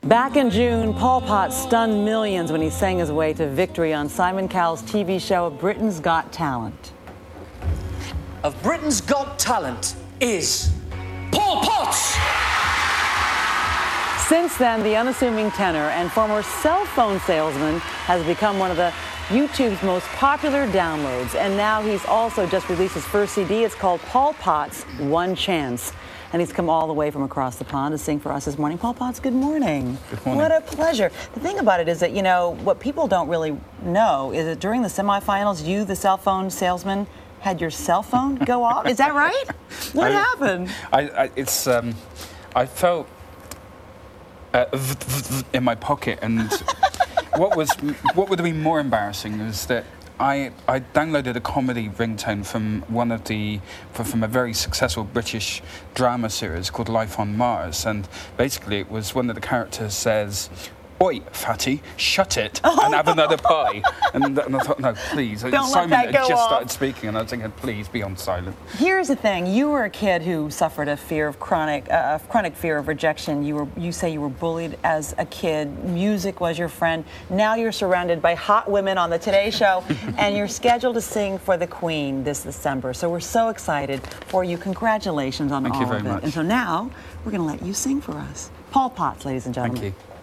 Back in June, Paul Potts stunned millions when he sang his way to victory on Simon Cowell's TV show Britain's Got Talent. Of Britain's Got Talent is Paul Potts! Since then, the unassuming tenor and former cell phone salesman has become one of the YouTube's most popular downloads. And now he's also just released his first CD. It's called Paul Potts, One Chance. And he's come all the way from across the pond to sing for us this morning. Paul Potts, good morning. Good morning. What a pleasure. The thing about it is that, you know, what people don't really know is that during the semifinals, you, the cell phone salesman, had your cell phone go off. Is that right? What happened? I felt in my pocket, and what would have been more embarrassing was that I downloaded a comedy ringtone from from a very successful British drama series called Life on Mars, and basically it was one of the characters says, "Oi, fatty, shut it and have another pie." And I thought, no, please. Don't let Simon that had go just off. started speaking, and I was thinking, please be on silent. Here's the thing: you were a kid who suffered a chronic fear of rejection. You say you were bullied as a kid. Music was your friend. Now you're surrounded by hot women on the Today Show, and you're scheduled to sing for the Queen this December. So we're so excited for you. Congratulations on Thank all you very of it. much. And so now we're going to let you sing for us, Paul Potts, ladies and gentlemen. Thank you.